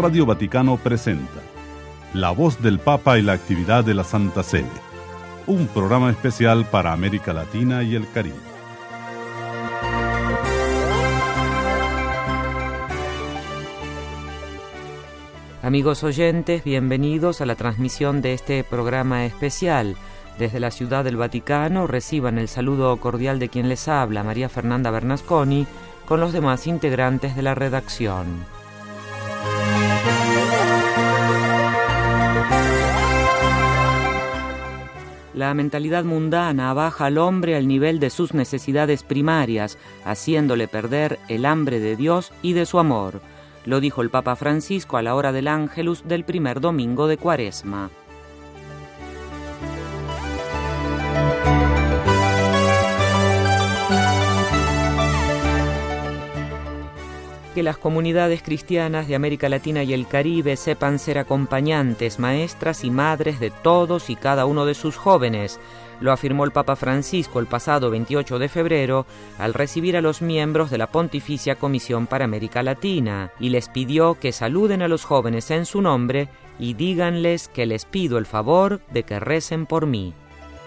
Radio Vaticano presenta La Voz del Papa y la actividad de la Santa Sede, un programa especial para América Latina y el Caribe. Amigos oyentes, bienvenidos a la transmisión de este programa especial. Desde la Ciudad del Vaticano reciban el saludo cordial de quien les habla, María Fernanda Bernasconi, con los demás integrantes de la redacción. La mentalidad mundana baja al hombre al nivel de sus necesidades primarias, haciéndole perder el hambre de Dios y de su amor. Lo dijo el Papa Francisco a la hora del Ángelus del primer domingo de Cuaresma. Que las comunidades cristianas de América Latina y el Caribe sepan ser acompañantes, maestras y madres de todos y cada uno de sus jóvenes. Lo afirmó el Papa Francisco el pasado 28 de febrero al recibir a los miembros de la Pontificia Comisión para América Latina y les pidió que saluden a los jóvenes en su nombre y díganles que les pido el favor de que recen por mí.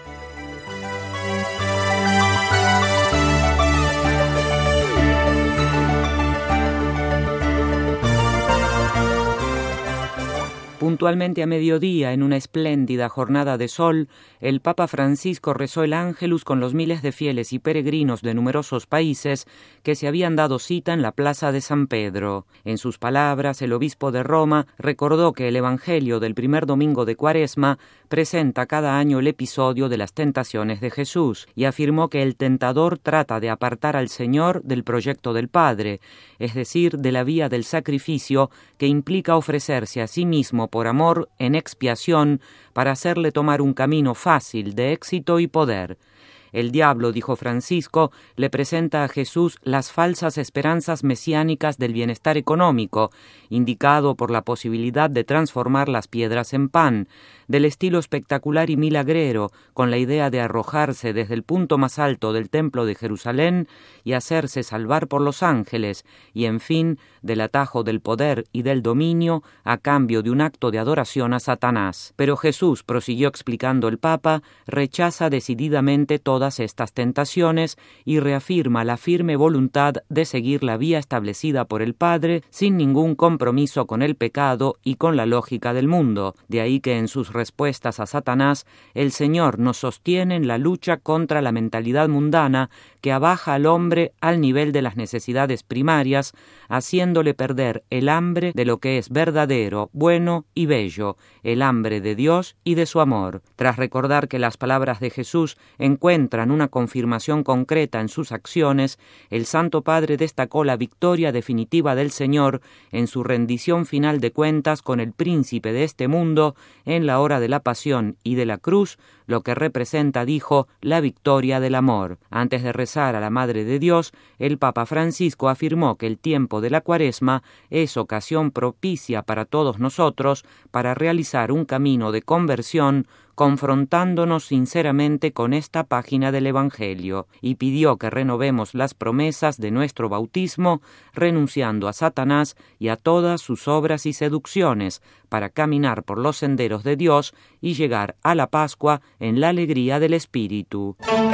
Puntualmente a mediodía, en una espléndida jornada de sol, el Papa Francisco rezó el Ángelus con los miles de fieles y peregrinos de numerosos países que se habían dado cita en la Plaza de San Pedro. En sus palabras, el obispo de Roma recordó que el Evangelio del primer domingo de Cuaresma presenta cada año el episodio de las tentaciones de Jesús y afirmó que el tentador trata de apartar al Señor del proyecto del Padre, es decir, de la vía del sacrificio que implica ofrecerse a sí mismo por amor en expiación para hacerle tomar un camino fácil de éxito y poder. El diablo, dijo Francisco, le presenta a Jesús las falsas esperanzas mesiánicas del bienestar económico, indicado por la posibilidad de transformar las piedras en pan, del estilo espectacular y milagrero, con la idea de arrojarse desde el punto más alto del templo de Jerusalén y hacerse salvar por los ángeles, y en fin, del atajo del poder y del dominio a cambio de un acto de adoración a Satanás. Pero Jesús, prosiguió explicando el Papa, rechaza decididamente todas estas tentaciones y reafirma la firme voluntad de seguir la vía establecida por el Padre sin ningún compromiso con el pecado y con la lógica del mundo. De ahí que en sus respuestas a Satanás, el Señor nos sostiene en la lucha contra la mentalidad mundana que abaja al hombre al nivel de las necesidades primarias, haciéndole perder el hambre de lo que es verdadero, bueno y bello, el hambre de Dios y de su amor. Tras recordar que las palabras de Jesús encuentran una confirmación concreta en sus acciones, el Santo Padre destacó la victoria definitiva del Señor en su rendición final de cuentas con el príncipe de este mundo en la hora de la pasión y de la cruz, lo que representa, dijo, la victoria del amor. Antes de rezar a la Madre de Dios, el Papa Francisco afirmó que el tiempo de la Cuaresma es ocasión propicia para todos nosotros para realizar un camino de conversión confrontándonos sinceramente con esta página del Evangelio, y pidió que renovemos las promesas de nuestro bautismo, renunciando a Satanás y a todas sus obras y seducciones, para caminar por los senderos de Dios y llegar a la Pascua en la alegría del Espíritu.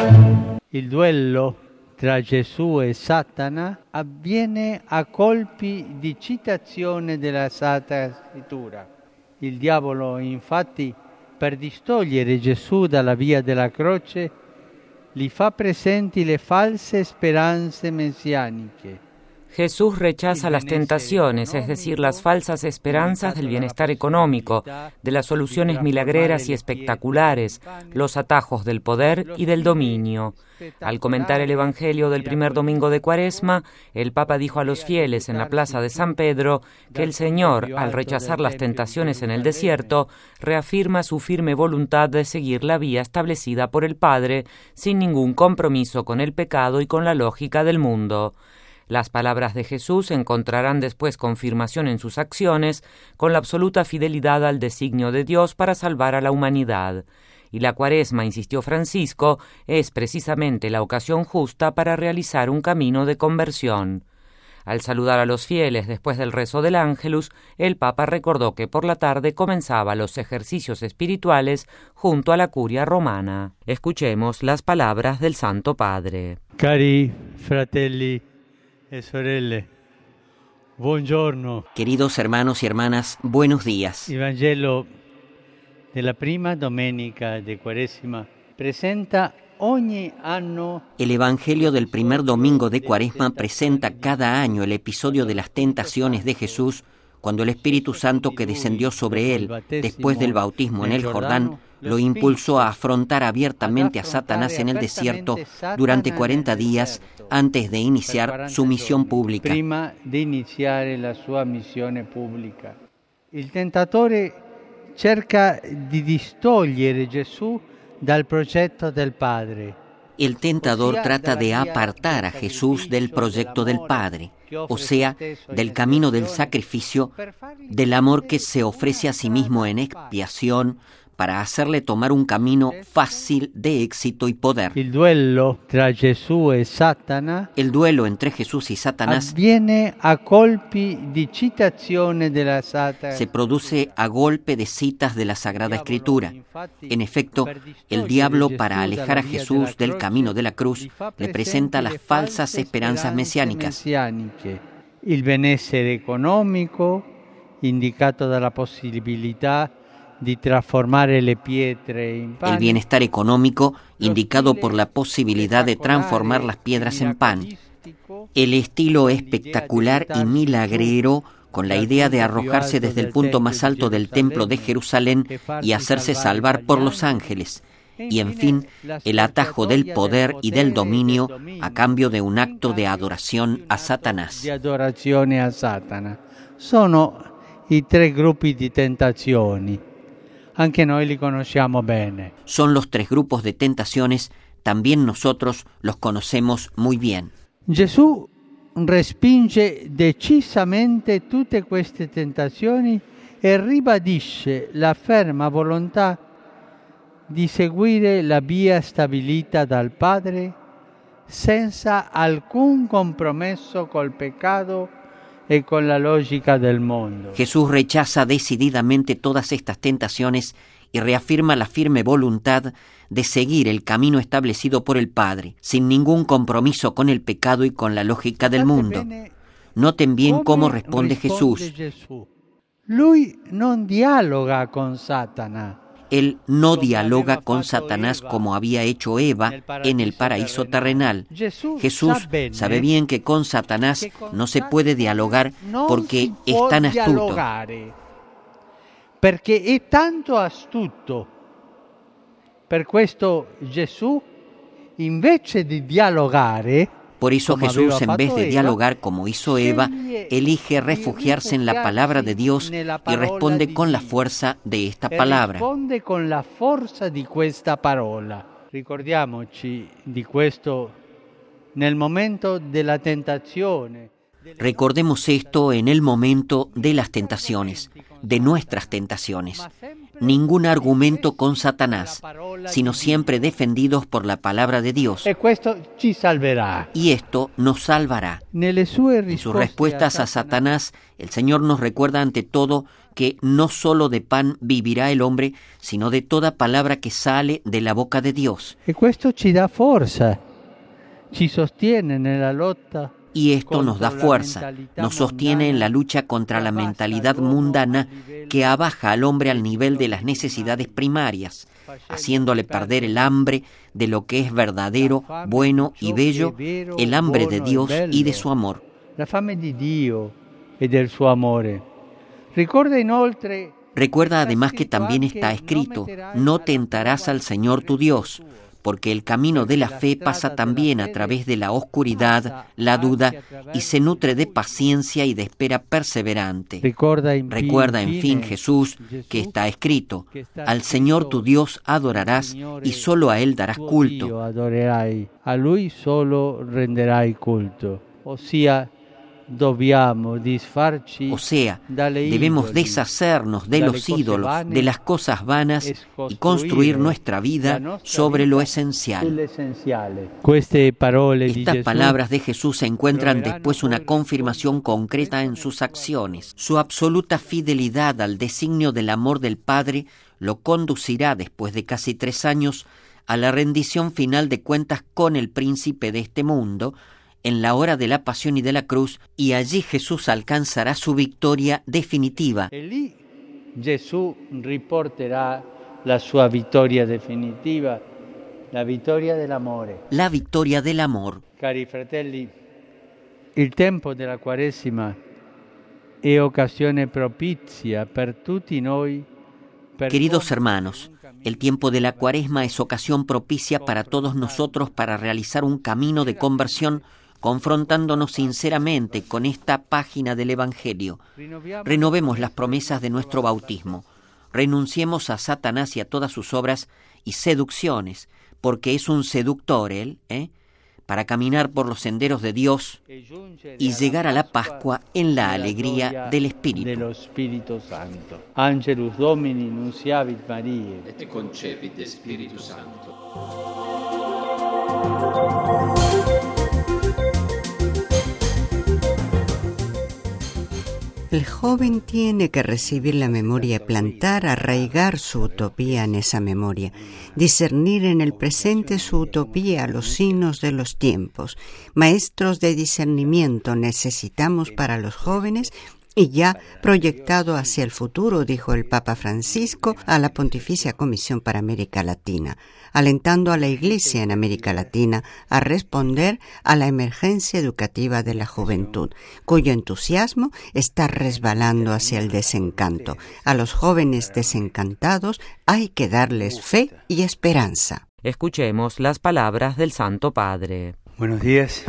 Il duello tra Gesù e Satana avviene a colpi di citazione della Sacra Scrittura. Il diavolo, infatti, per distogliere Gesù dalla via della croce, gli fa presenti le false speranze messianiche. Jesús rechaza las tentaciones, es decir, las falsas esperanzas del bienestar económico, de las soluciones milagreras y espectaculares, los atajos del poder y del dominio. Al comentar el Evangelio del primer domingo de Cuaresma, el Papa dijo a los fieles en la Plaza de San Pedro que el Señor, al rechazar las tentaciones en el desierto, reafirma su firme voluntad de seguir la vía establecida por el Padre, sin ningún compromiso con el pecado y con la lógica del mundo. Las palabras de Jesús encontrarán después confirmación en sus acciones con la absoluta fidelidad al designio de Dios para salvar a la humanidad. Y la Cuaresma, insistió Francisco, es precisamente la ocasión justa para realizar un camino de conversión. Al saludar a los fieles después del rezo del Ángelus, el Papa recordó que por la tarde comenzaba los ejercicios espirituales junto a la curia romana. Escuchemos las palabras del Santo Padre. Cari fratelli e sorelle, buongiorno. Queridos hermanos y hermanas, buenos días. Il Vangelo della prima domenica di Quaresima presenta ogni anno. El Evangelio del primer domingo de Cuaresma presenta cada año el episodio de las tentaciones de Jesús cuando el Espíritu Santo que descendió sobre él después del bautismo en el Jordán lo impulsó a afrontar abiertamente a Satanás en el desierto durante 40 días antes de iniciar su misión pública. Prima di iniziare la sua missione pubblica. Il tentatore cerca di distogliere Gesù dal progetto del Padre. El tentador trata de apartar a Jesús del proyecto del Padre, o sea, del camino del sacrificio, del amor que se ofrece a sí mismo en expiación, para hacerle tomar un camino fácil de éxito y poder. El duelo tra Gesù e Satana. El duelo entre Jesús y Satanás avviene a colpi di citazione della Satana. Se produce a golpe de citas de la Sagrada Escritura. En efecto, el diablo, para alejar a Jesús del camino de la cruz, le presenta las falsas esperanzas mesiánicas. Il benessere economico, indicato dalla possibilità di trasformare le pietre in pan. El bienestar económico, indicado por la posibilidad de transformar las piedras en pan. El estilo espectacular y milagrero, con la idea de arrojarse desde el punto más alto del templo de Jerusalén y hacerse salvar por los ángeles. Y en fin, el atajo del poder y del dominio a cambio de un acto de adoración a Satanás. Di adorazione a Satana. Sono i tre gruppi di tentazioni. Anche noi li conosciamo bene. Son los tres grupos de tentaciones, también nosotros los conocemos muy bien. Gesù respinge decisamente tutte queste tentazioni e ribadisce la ferma volontà di seguire la via stabilita dal Padre senza alcun compromesso col peccato y con la lógica del mundo. Jesús rechaza decididamente todas estas tentaciones y reafirma la firme voluntad de seguir el camino establecido por el Padre, sin ningún compromiso con el pecado y con la lógica del mundo. Noten bien cómo responde Jesús. Lui non dialoga con Satana. Él no dialoga con Satanás como había hecho Eva en el paraíso terrenal. Jesús sabe bien que con Satanás no se puede dialogar porque es tan astuto. Perché è tanto astuto. Per questo Gesù, invece di dialogare, por eso Jesús, en vez de dialogar como hizo Eva, elige refugiarse en la palabra de Dios y responde con la fuerza de esta palabra. Risponde con la forza di questa parola. Ricordiamoci di questo nel momento della tentazione. Recordemos esto en el momento de las tentaciones, de nuestras tentaciones. Ningún argumento con Satanás, sino siempre defendidos por la palabra de Dios. Y esto nos salvará. En sus respuestas a Satanás, el Señor nos recuerda ante todo que no solo de pan vivirá el hombre, sino de toda palabra que sale de la boca de Dios. Y esto ci da fuerza, ci sostiene nella lotta. Y esto nos da fuerza, nos sostiene en la lucha contra la mentalidad mundana que abaja al hombre al nivel de las necesidades primarias, haciéndole perder el hambre de lo que es verdadero, bueno y bello, el hambre de Dios y de su amor. La fame di Dio e del suo amore. Recuerda además que también está escrito: no tentarás al Señor tu Dios, porque el camino de la fe pasa también a través de la oscuridad, la duda, y se nutre de paciencia y de espera perseverante. Recuerda en fin, Jesús, que está escrito: al Señor tu Dios adorarás y solo a Él darás culto. A Lui solo renderai culto. O sea, dobbiamo disfarci O sea, dalle debemos idoli, deshacernos de dalle los cose ídolos, vane, de las cosas vanas e y construir nuestra la vida nostra sobre lo vita esencial. sull'essenziale. Queste parole di Estas Gesù palabras de Jesús encuentran troveranno después una poi confirmación riscontro concreta en concreto sus nelle acciones. Su absoluta fidelidad al designio del amor del Padre lo conducirá, después de casi 3 años, a la rendición final de cuentas con el príncipe de este mundo, en la hora de la pasión y de la cruz, y allí Jesús alcanzará su victoria definitiva. E lì Gesù riporterà la sua vittoria definitiva, la vittoria dell'amore. La victoria del amor. Cari fratelli, il tempo della Quaresima è occasione propizia per tutti noi. Queridos hermanos, el tiempo de la Cuaresma es ocasión propicia para todos nosotros para realizar un camino de conversión, confrontándonos sinceramente con esta página del Evangelio. Renovemos las promesas de nuestro bautismo. Renunciemos a Satanás y a todas sus obras y seducciones, porque es un seductor él, para caminar por los senderos de Dios y llegar a la Pascua en la alegría del Espíritu. Angelus Domini nunciavit Mariae et concepit de Spiritus Sancto. El joven tiene que recibir la memoria y plantar, arraigar su utopía en esa memoria, discernir en el presente su utopía a los signos de los tiempos. Maestros de discernimiento necesitamos para los jóvenes y ya proyectado hacia el futuro, dijo el Papa Francisco a la Pontificia Comisión para América Latina, alentando a la Iglesia en América Latina a responder a la emergencia educativa de la juventud, cuyo entusiasmo está resbalando hacia el desencanto. A los jóvenes desencantados hay que darles fe y esperanza. Escuchemos las palabras del Santo Padre. Buenos días.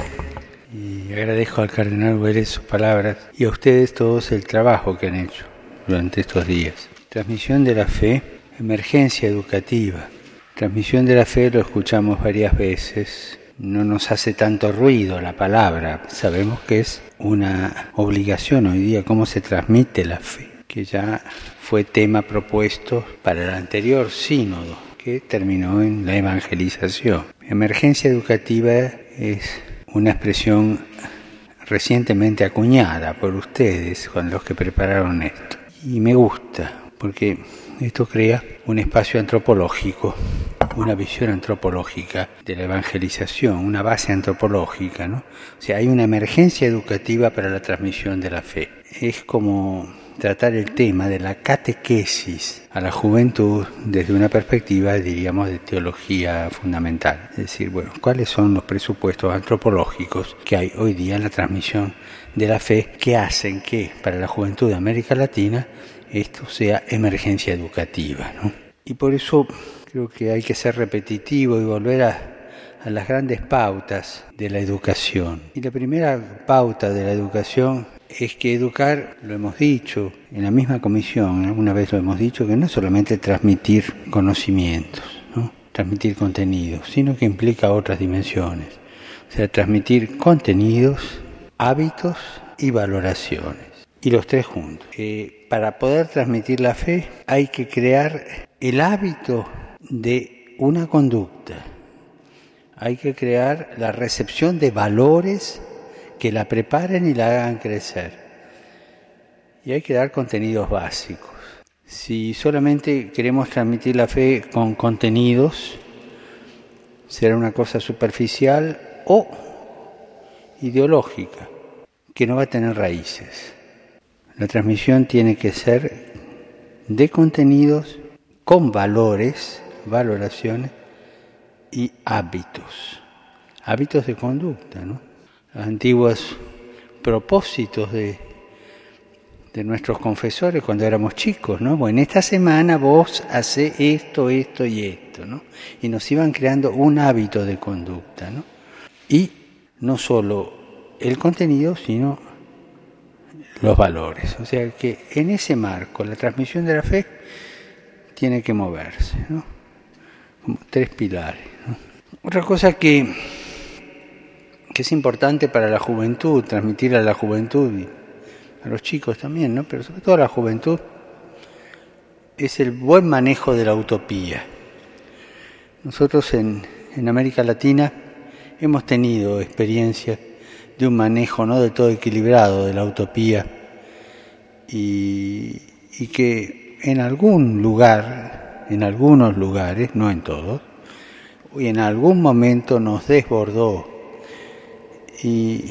Y agradezco al Cardenal Huérez sus palabras y a ustedes todos el trabajo que han hecho durante estos días. Transmisión de la fe, emergencia educativa. Transmisión de la fe lo escuchamos varias veces. No nos hace tanto ruido la palabra. Sabemos que es una obligación hoy día cómo se transmite la fe, que ya fue tema propuesto para el anterior sínodo, que terminó en la evangelización. Emergencia educativa es una expresión recientemente acuñada por ustedes con los que prepararon esto. Y me gusta, porque esto crea un espacio antropológico, una visión antropológica de la evangelización, una base antropológica, ¿no? O sea, hay una emergencia educativa para la transmisión de la fe. Es como tratar el tema de la catequesis a la juventud desde una perspectiva, diríamos, de teología fundamental. Es decir, bueno, ¿cuáles son los presupuestos antropológicos que hay hoy día en la transmisión de la fe que hacen que para la juventud de América Latina esto sea emergencia educativa, ¿no? Y por eso creo que hay que ser repetitivo y volver a las grandes pautas de la educación. Y la primera pauta de la educación es que educar, lo hemos dicho en la misma comisión, alguna vez lo hemos dicho, que no es solamente transmitir conocimientos, ¿no? Transmitir contenidos, sino que implica otras dimensiones. O sea, transmitir contenidos, hábitos y valoraciones. Y los tres juntos. Para poder transmitir la fe hay que crear el hábito de una conducta. Hay que crear la recepción de valores que la preparen y la hagan crecer. Y hay que dar contenidos básicos. Si solamente queremos transmitir la fe con contenidos, será una cosa superficial o ideológica, que no va a tener raíces. La transmisión tiene que ser de contenidos con valores, valoraciones y hábitos. Hábitos de conducta, ¿no? Los antiguos propósitos de nuestros confesores cuando éramos chicos, ¿no? Bueno, esta semana vos hacés esto, esto y esto, ¿no? Y nos iban creando un hábito de conducta, ¿no? Y no solo el contenido, sino los valores. O sea que en ese marco la transmisión de la fe tiene que moverse, ¿no? Como tres pilares, ¿no? Otra cosa que que es importante para la juventud, transmitir a la juventud y a los chicos también, ¿no? Pero sobre todo a la juventud, es el buen manejo de la utopía. Nosotros en América Latina hemos tenido experiencias de un manejo no del todo equilibrado de la utopía y que en algún lugar, en algunos lugares, no en todos, y en algún momento nos desbordó. Y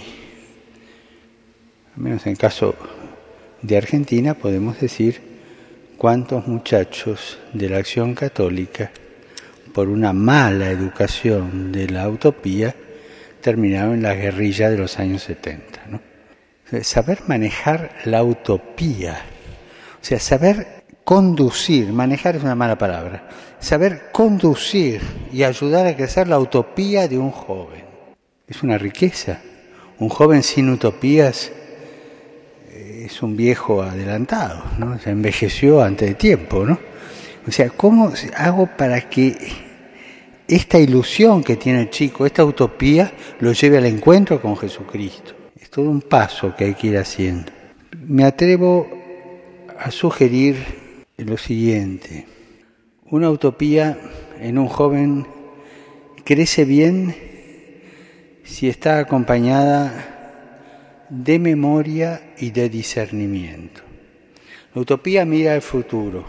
al menos en el caso de Argentina podemos decir cuántos muchachos de la Acción Católica, por una mala educación de la utopía, terminaron en la guerrilla de los años 70, ¿no? Saber manejar la utopía, o sea, saber conducir, manejar es una mala palabra, saber conducir y ayudar a crecer la utopía de un joven. Es una riqueza. Un joven sin utopías es un viejo adelantado, ¿no? Se envejeció antes de tiempo, ¿no? O sea, ¿cómo hago para que esta ilusión que tiene el chico, esta utopía, lo lleve al encuentro con Jesucristo? Es todo un paso que hay que ir haciendo. Me atrevo a sugerir lo siguiente. Una utopía en un joven crece bien si está acompañada de memoria y de discernimiento. La utopía mira al futuro,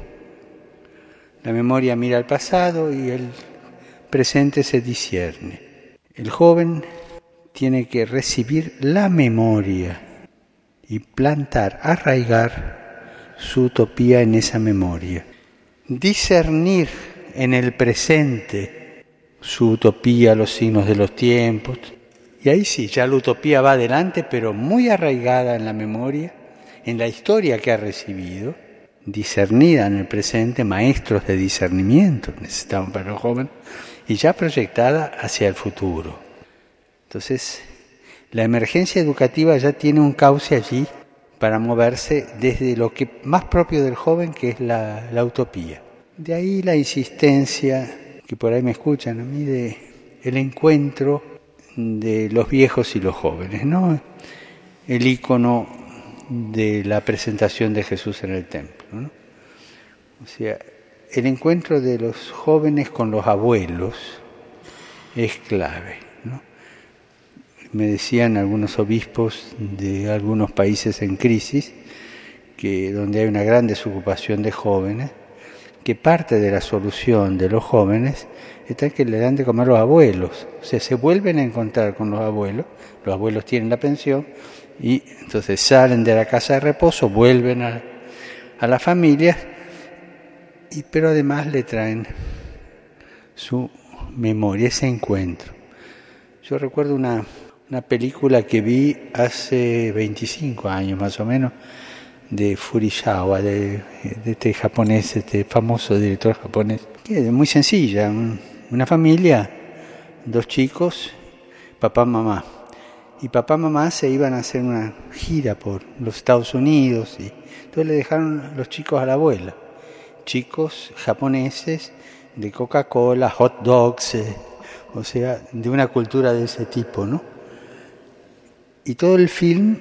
la memoria mira al pasado y el presente se discierne. El joven tiene que recibir la memoria y plantar, arraigar su utopía en esa memoria. Discernir en el presente su utopía, los signos de los tiempos. Y ahí sí, ya la utopía va adelante, pero muy arraigada en la memoria, en la historia que ha recibido, discernida en el presente, maestros de discernimiento necesitamos para los jóvenes, y ya proyectada hacia el futuro. Entonces, la emergencia educativa ya tiene un cauce allí para moverse desde lo que más propio del joven, que es la utopía. De ahí la insistencia, que por ahí me escuchan a mí, de el encuentro de los viejos y los jóvenes, ¿no? El ícono de la presentación de Jesús en el templo, ¿no? O sea, el encuentro de los jóvenes con los abuelos es clave, ¿no? Me decían algunos obispos de algunos países en crisis, que donde hay una gran desocupación de jóvenes, que parte de la solución de los jóvenes está en que le dan de comer a los abuelos. O sea, se vuelven a encontrar con los abuelos tienen la pensión, y entonces salen de la casa de reposo, vuelven a la familia, pero además le traen su memoria, ese encuentro. Yo recuerdo una película que vi hace 25 años más o menos, de Furusawa, de este japonés, este famoso director japonés, que es muy sencilla, una familia, 2 chicos, papá, mamá. Y papá y mamá se iban a hacer una gira por los Estados Unidos, y entonces le dejaron los chicos a la abuela. Chicos japoneses de Coca-Cola, hot dogs, o sea, de una cultura de ese tipo, ¿no? Y todo el film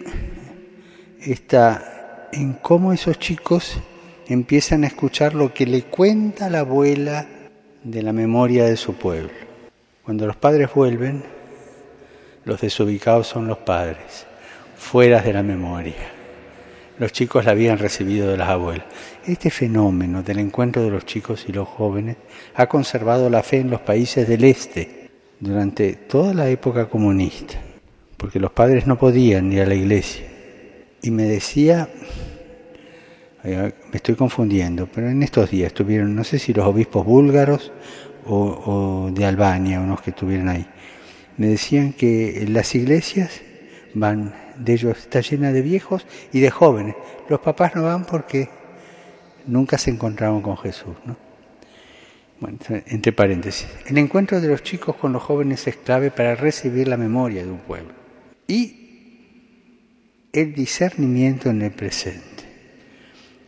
está en cómo esos chicos empiezan a escuchar lo que le cuenta la abuela de la memoria de su pueblo. Cuando los padres vuelven, los desubicados son los padres, fuera de la memoria. Los chicos la habían recibido de las abuelas. Este fenómeno del encuentro de los chicos y los jóvenes ha conservado la fe en los países del este durante toda la época comunista, porque los padres no podían ir a la iglesia. Y me decía, me estoy confundiendo, pero en estos días estuvieron, no sé si los obispos búlgaros o de Albania, unos que estuvieron ahí, me decían que las iglesias de ellos está llena de viejos y de jóvenes. Los papás no van porque nunca se encontraron con Jesús, ¿no? Bueno, entre paréntesis, el encuentro de los chicos con los jóvenes es clave para recibir la memoria de un pueblo. Y el discernimiento en el presente.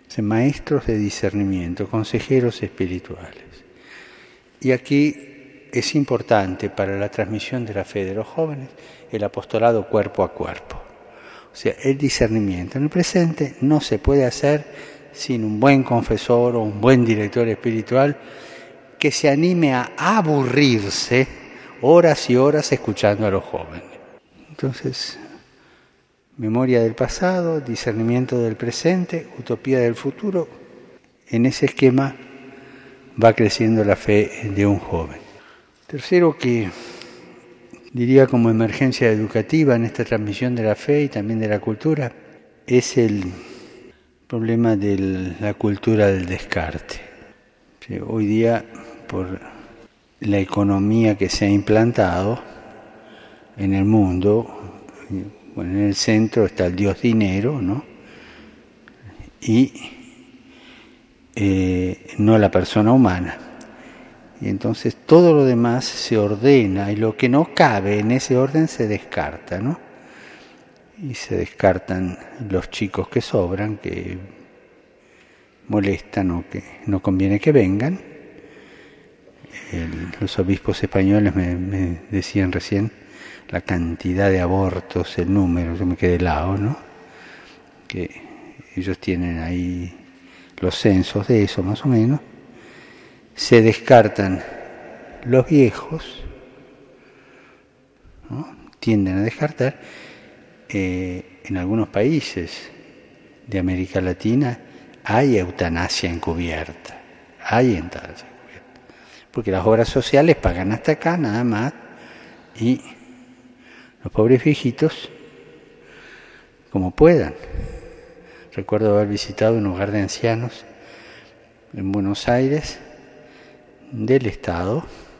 Maestros de discernimiento, consejeros espirituales. Y aquí es importante para la transmisión de la fe de los jóvenes el apostolado cuerpo a cuerpo. O sea, el discernimiento en el presente no se puede hacer sin un buen confesor o un buen director espiritual que se anime a aburrirse horas y horas escuchando a los jóvenes. Entonces, memoria del pasado, discernimiento del presente, utopía del futuro. En ese esquema va creciendo la fe de un joven. Tercero, que diría como emergencia educativa en esta transmisión de la fe y también de la cultura, es el problema de la cultura del descarte. Hoy día, por la economía que se ha implantado en el mundo, bueno, en el centro está el dios dinero, ¿no? Y no la persona humana. Y entonces todo lo demás se ordena y lo que no cabe en ese orden se descarta, ¿no? Y se descartan los chicos que sobran, que molestan o que no conviene que vengan. Los obispos españoles me decían recién la cantidad de abortos, el número, yo me quedé helado, ¿no? Que ellos tienen ahí los censos de eso más o menos. Se descartan los viejos, ¿no? Tienden a descartar. En algunos países de América Latina hay eutanasia encubierta, porque las obras sociales pagan hasta acá nada más y los pobres viejitos como puedan. Recuerdo haber visitado un hogar de ancianos en Buenos Aires del Estado,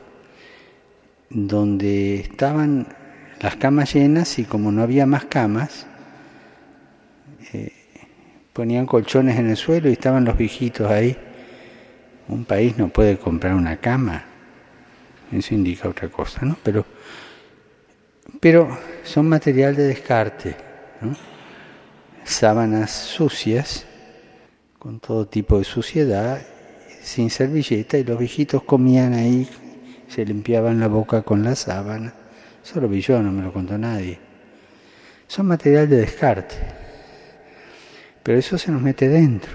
donde estaban las camas llenas y como no había más camas, ponían colchones en el suelo y estaban los viejitos ahí. Un país no puede comprar una cama, eso indica otra cosa, ¿no? Pero son material de descarte, ¿no? Sábanas sucias, con todo tipo de suciedad, sin servilleta, y los viejitos comían ahí, se limpiaban la boca con la sábana. Eso lo vi yo, no me lo contó nadie. Son material de descarte, pero eso se nos mete dentro.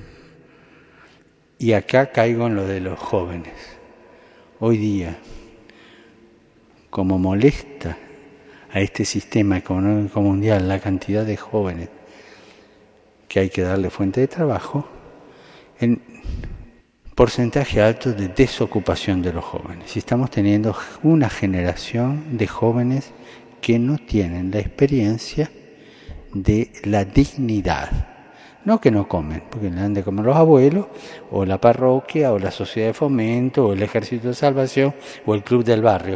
Y acá caigo en lo de los jóvenes. Hoy día, como molesta a este sistema económico mundial la cantidad de jóvenes que hay que darle fuente de trabajo, en porcentaje alto de desocupación de los jóvenes. Y estamos teniendo una generación de jóvenes que no tienen la experiencia de la dignidad. No que no comen, porque le han de comer los abuelos, o la parroquia, o la sociedad de fomento, o el ejército de salvación, o el club del barrio.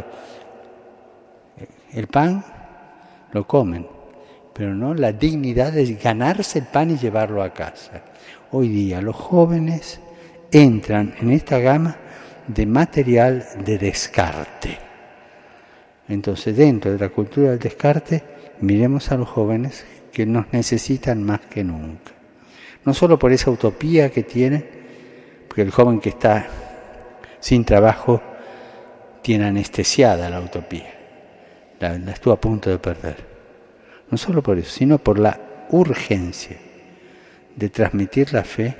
El pan lo comen, pero no la dignidad de ganarse el pan y llevarlo a casa. Hoy día los jóvenes entran en esta gama de material de descarte. Entonces, dentro de la cultura del descarte, miremos a los jóvenes que nos necesitan más que nunca. No solo por esa utopía que tienen, porque el joven que está sin trabajo tiene anestesiada la utopía, la estuvo a punto de perder. No solo por eso, sino por la urgencia de transmitir la fe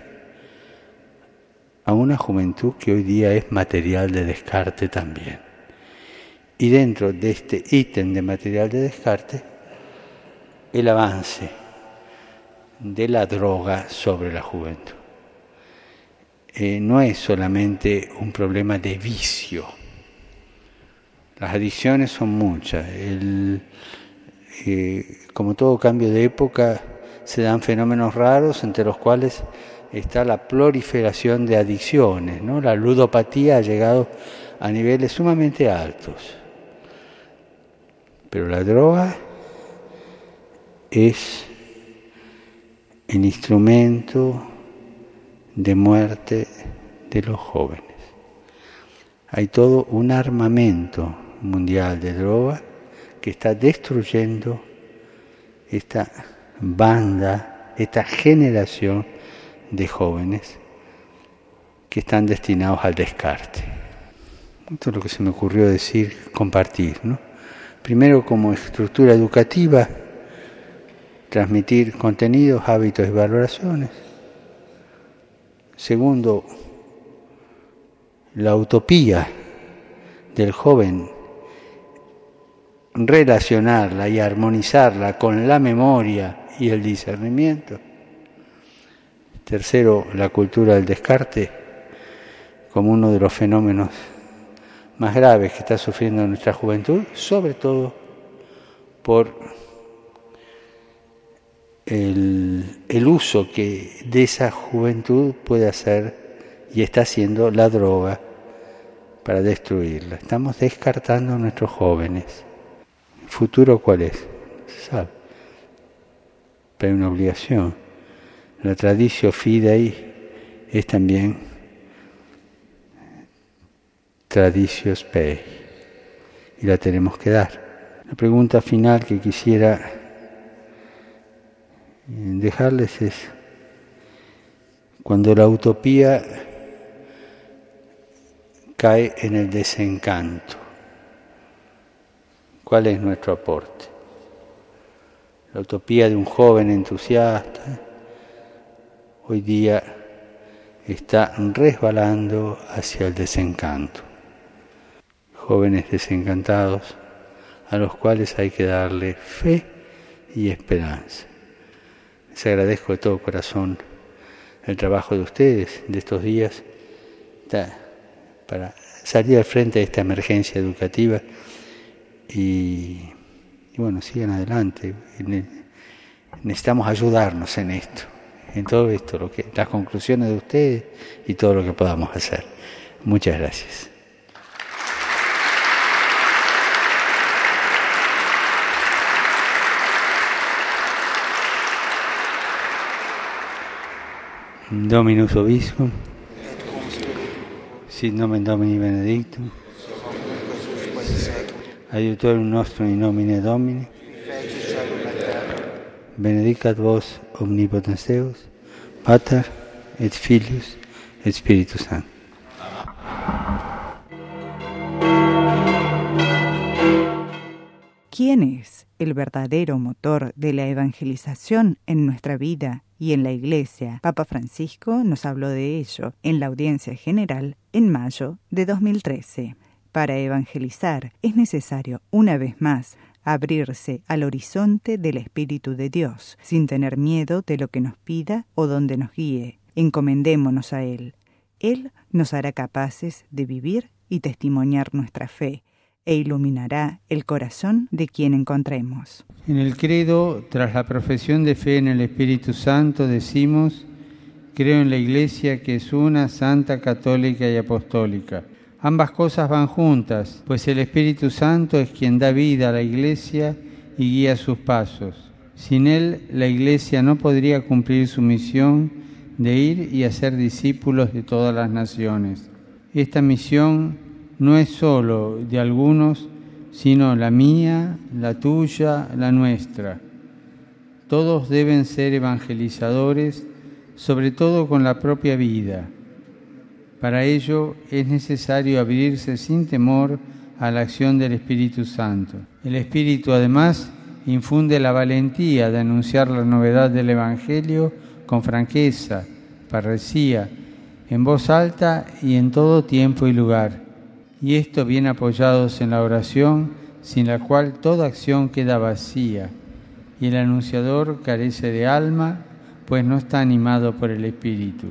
a una juventud que hoy día es material de descarte también. Y dentro de este ítem de material de descarte, el avance de la droga sobre la juventud. No es solamente un problema de vicio. Las adicciones son muchas. Como todo cambio de época, se dan fenómenos raros, entre los cuales está la proliferación de adicciones, ¿no? La ludopatía ha llegado a niveles sumamente altos. Pero la droga es el instrumento de muerte de los jóvenes. Hay todo un armamento mundial de droga que está destruyendo esta banda, esta generación de jóvenes que están destinados al descarte. Esto es lo que se me ocurrió decir, compartir, ¿no? Primero, como estructura educativa, transmitir contenidos, hábitos y valoraciones. Segundo, la utopía del joven, relacionarla y armonizarla con la memoria y el discernimiento. Tercero, la cultura del descarte como uno de los fenómenos más graves que está sufriendo nuestra juventud, sobre todo por el uso que de esa juventud puede hacer y está haciendo la droga para destruirla. Estamos descartando a nuestros jóvenes. ¿El futuro cuál es? Se sabe. Pero hay una obligación. La traditio fidei es también traditio spei, y la tenemos que dar. La pregunta final que quisiera dejarles es, cuando la utopía cae en el desencanto, ¿cuál es nuestro aporte? La utopía de un joven entusiasta hoy día está resbalando hacia el desencanto. Jóvenes desencantados a los cuales hay que darle fe y esperanza. Les agradezco de todo corazón el trabajo de ustedes de estos días para salir al frente de esta emergencia educativa y bueno, sigan adelante. Necesitamos ayudarnos en esto, en todo esto, las conclusiones de ustedes y todo lo que podamos hacer. Muchas gracias. Dominus Vobiscum, sit nomen Domini benedictum, aiutorium nostrum in nomine Domini, benedicat vos omnipotens Deus, Pater et Filius et Spiritus Sanctus. ¿Quién es el verdadero motor de la evangelización en nuestra vida y en la Iglesia? Papa Francisco nos habló de ello en la audiencia general en mayo de 2013. Para evangelizar es necesario, una vez más, abrirse al horizonte del Espíritu de Dios, sin tener miedo de lo que nos pida o donde nos guíe. Encomendémonos a Él. Él nos hará capaces de vivir y testimoniar nuestra fe, e iluminará el corazón de quien encontremos. En el credo, tras la profesión de fe en el Espíritu Santo, decimos: creo en la Iglesia que es una, santa, católica y apostólica. Ambas cosas van juntas, pues el Espíritu Santo es quien da vida a la Iglesia y guía sus pasos. Sin Él, la Iglesia no podría cumplir su misión de ir y hacer discípulos de todas las naciones. Esta misión no es solo de algunos, sino la mía, la tuya, la nuestra. Todos deben ser evangelizadores, sobre todo con la propia vida. Para ello es necesario abrirse sin temor a la acción del Espíritu Santo. El Espíritu, además, infunde la valentía de anunciar la novedad del Evangelio con franqueza, parresía, en voz alta y en todo tiempo y lugar. Y esto bien apoyados en la oración, sin la cual toda acción queda vacía, y el anunciador carece de alma, pues no está animado por el Espíritu.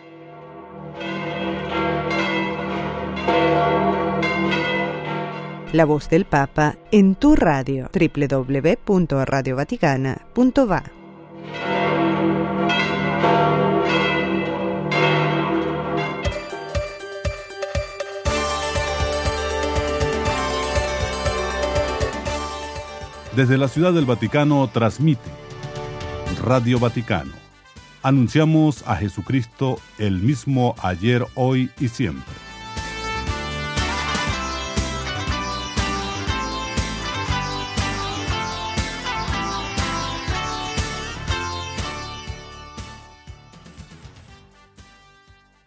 La voz del Papa en tu radio, www.radiovaticana.va. Desde la Ciudad del Vaticano transmite Radio Vaticano. Anunciamos a Jesucristo, el mismo ayer, hoy y siempre.